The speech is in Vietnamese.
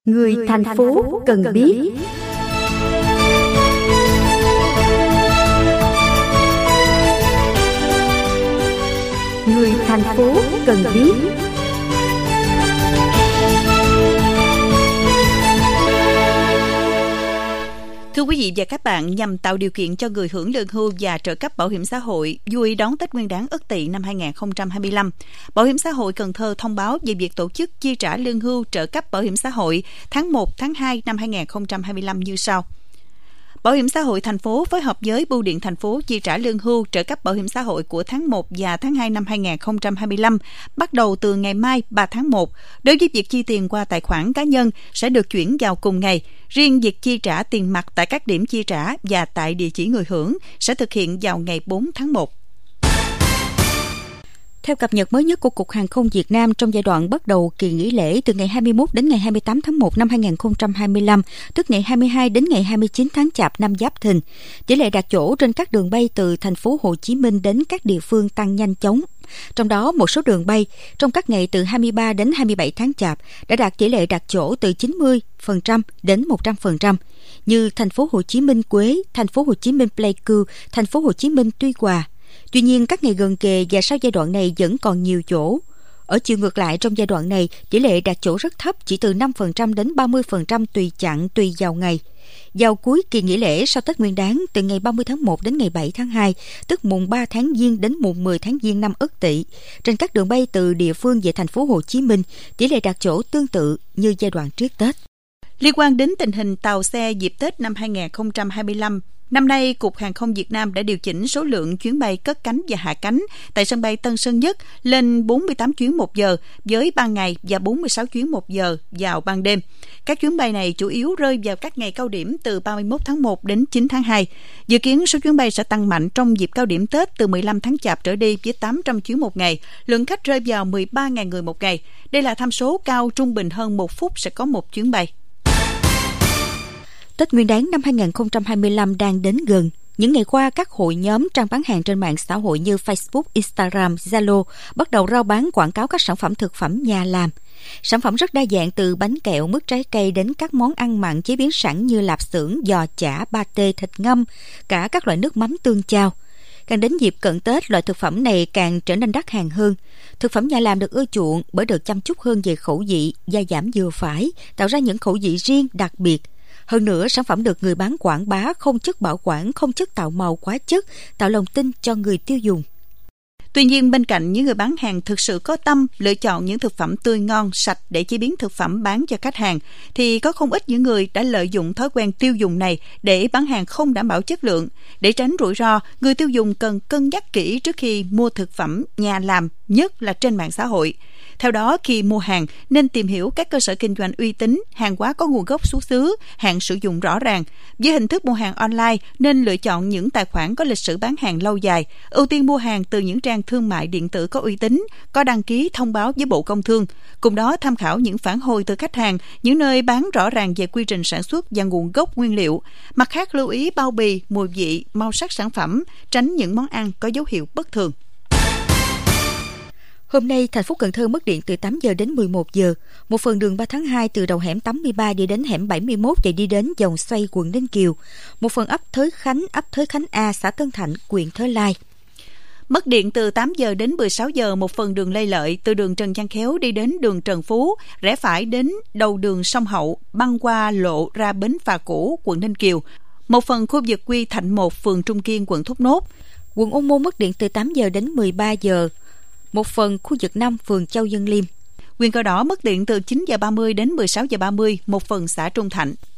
Người thành phố cần biết. Người thành phố cần biết. Thưa quý vị và các bạn, nhằm tạo điều kiện cho người hưởng lương hưu và trợ cấp bảo hiểm xã hội vui đón Tết Nguyên đán Ất Tỵ năm 2025, Bảo hiểm xã hội Cần Thơ thông báo về việc tổ chức chi trả lương hưu trợ cấp bảo hiểm xã hội tháng 1, tháng 2 năm 2025 như sau. Bảo hiểm xã hội thành phố phối hợp với Bưu điện thành phố chi trả lương hưu trợ cấp bảo hiểm xã hội của tháng 1 và tháng 2 năm 2025 bắt đầu từ ngày mai 3 tháng 1. Đối với việc chi tiền qua tài khoản cá nhân sẽ được chuyển vào cùng ngày. Riêng việc chi trả tiền mặt tại các điểm chi trả và tại địa chỉ người hưởng sẽ thực hiện vào ngày 4 tháng 1. Theo cập nhật mới nhất của Cục Hàng không Việt Nam, trong giai đoạn bắt đầu kỳ nghỉ lễ từ ngày 21 đến ngày 28 tháng 1 năm 2025, tức ngày 22 đến ngày 29 tháng Chạp năm Giáp Thìn, tỷ lệ đặt chỗ trên các đường bay từ thành phố Hồ Chí Minh đến các địa phương tăng nhanh chóng. Trong đó, một số đường bay trong các ngày từ 23 đến 27 tháng Chạp đã đạt tỷ lệ đặt chỗ từ 90% đến 100%, như thành phố Hồ Chí Minh Quế, thành phố Hồ Chí Minh Pleiku, thành phố Hồ Chí Minh Tuy Hòa. Tuy nhiên, các ngày gần kề và sau giai đoạn này vẫn còn nhiều chỗ. Ở chiều ngược lại, trong giai đoạn này, tỷ lệ đặt chỗ rất thấp, chỉ từ 5% đến 30% tùy chặng, tùy vào ngày. Vào cuối kỳ nghỉ lễ sau Tết Nguyên đán, từ ngày 30 tháng 1 đến ngày 7 tháng 2, tức mùng 3 tháng Giêng đến mùng 10 tháng Giêng năm Ất Tỵ, trên các đường bay từ địa phương về thành phố Hồ Chí Minh, tỷ lệ đặt chỗ tương tự như giai đoạn trước Tết. Liên quan đến tình hình tàu xe dịp Tết năm 2025, năm nay, Cục Hàng không Việt Nam đã điều chỉnh số lượng chuyến bay cất cánh và hạ cánh tại sân bay Tân Sơn Nhất lên 48 chuyến một giờ với ban ngày và 46 chuyến một giờ vào ban đêm. Các chuyến bay này chủ yếu rơi vào các ngày cao điểm từ 31 tháng 1 đến 9 tháng 2. Dự kiến số chuyến bay sẽ tăng mạnh trong dịp cao điểm Tết từ 15 tháng Chạp trở đi với 800 chuyến một ngày, lượng khách rơi vào 13.000 người một ngày. Đây là tham số cao, trung bình hơn 1 phút sẽ có một chuyến bay. Tết Nguyên đán năm 2025 đang đến gần. Những ngày qua, các hội nhóm trang bán hàng trên mạng xã hội như Facebook, Instagram, Zalo bắt đầu rao bán quảng cáo các sản phẩm thực phẩm nhà làm. Sản phẩm rất đa dạng từ bánh kẹo, mứt trái cây đến các món ăn mặn chế biến sẵn như lạp xưởng, giò chả, pate, thịt ngâm, cả các loại nước mắm tương chao. Càng đến dịp cận Tết, loại thực phẩm này càng trở nên đắt hàng hơn. Thực phẩm nhà làm được ưa chuộng bởi được chăm chút hơn về khẩu vị, gia giảm vừa phải, tạo ra những khẩu vị riêng đặc biệt. Hơn nữa, sản phẩm được người bán quảng bá không chất bảo quản, không chất tạo màu quá chất, tạo lòng tin cho người tiêu dùng. Tuy nhiên, bên cạnh những người bán hàng thực sự có tâm lựa chọn những thực phẩm tươi ngon, sạch để chế biến thực phẩm bán cho khách hàng, thì có không ít những người đã lợi dụng thói quen tiêu dùng này để bán hàng không đảm bảo chất lượng. Để tránh rủi ro, người tiêu dùng cần cân nhắc kỹ trước khi mua thực phẩm nhà làm, nhất là trên mạng xã hội. Theo đó, khi mua hàng nên tìm hiểu các cơ sở kinh doanh uy tín, hàng hóa có nguồn gốc xuất xứ, hạn sử dụng rõ ràng. Với hình thức mua hàng online nên lựa chọn những tài khoản có lịch sử bán hàng lâu dài, ưu tiên mua hàng từ những trang thương mại điện tử có uy tín, có đăng ký thông báo với Bộ Công Thương. Cùng đó tham khảo những phản hồi từ khách hàng, những nơi bán rõ ràng về quy trình sản xuất và nguồn gốc nguyên liệu. Mặt khác, lưu ý bao bì, mùi vị, màu sắc sản phẩm, tránh những món ăn có dấu hiệu bất thường. Hôm nay, thành phố Cần Thơ mất điện từ 8 giờ đến 11 giờ. Một phần đường 3 tháng 2 từ đầu hẻm 83 đi đến hẻm 71 và đi đến vòng xoay quận Ninh Kiều. Một phần ấp Thới Khánh A, xã Tân Thạnh, huyện Thới Lai. Mất điện từ 8 giờ đến 16 giờ một phần đường Lê Lợi từ đường Trần Văn Khéo đi đến đường Trần Phú, rẽ phải đến đầu đường Sông Hậu, băng qua lộ ra bến phà cũ, quận Ninh Kiều. Một phần khu vực Quy Thạnh 1, phường Trung Kiên, quận Thốt Nốt. Quận Ô Môn mất điện từ 8 giờ đến 13 giờ. Một phần khu vực 5, phường Châu Dân Liêm. Huyện Cờ Đỏ mất điện từ 9 giờ 30 đến 16 giờ 30, một phần xã Trung Thạnh.